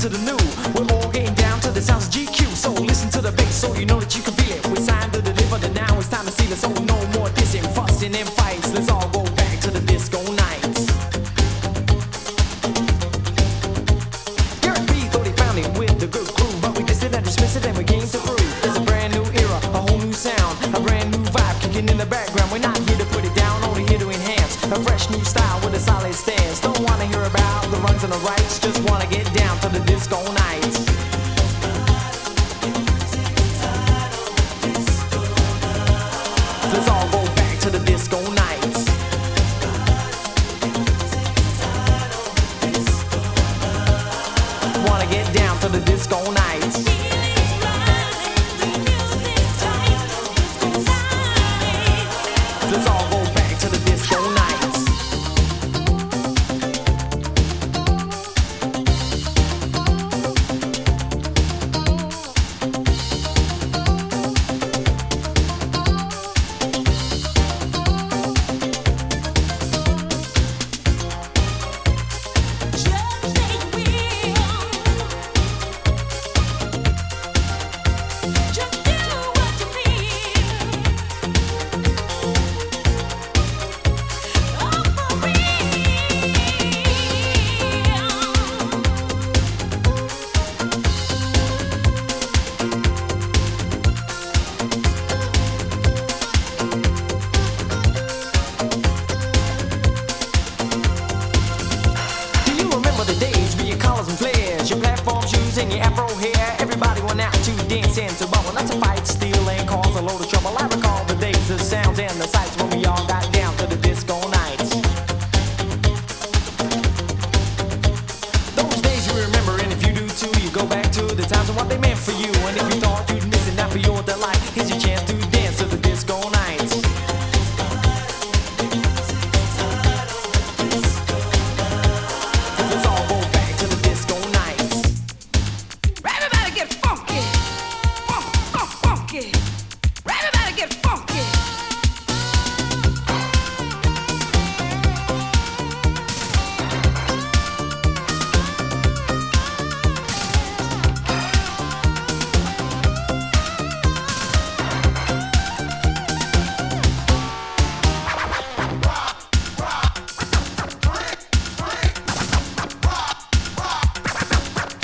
to the new. We're all getting down to the sounds of GQ. So listen to the bass so you know that you can feel it. We signed to deliver, and now it's time to seal it. So no more dissing, fussing and fights. Let's all go back to the disco nights. Garrett B thought he found it with the good crew, but we dissed it and dismissed it and we came to prove there's a brand new era, a whole new sound, a brand new vibe kicking in the background. We're not here to put it down, only here to enhance a fresh new style with a solid stance. Don't wanna hear about the wrongs and the rights, just wanna get down to the disco nights. Let's all go back to the disco nights. Wanna get down to the disco nights. Let's all go back to the disco nights. And your afro hair, everybody went out to dance and to bubble, not to fight, steal, and cause a load of trouble. I recall the days, the sounds, and the sights when we all got down to the disco nights. Those days you remember, and if you do too, you go back to the times and what they meant for you. And if you thought you'd miss it, not for your delight, here's your chance to dance to the disco nights. Let's all go back to the disco nights. Everybody get funky, funky.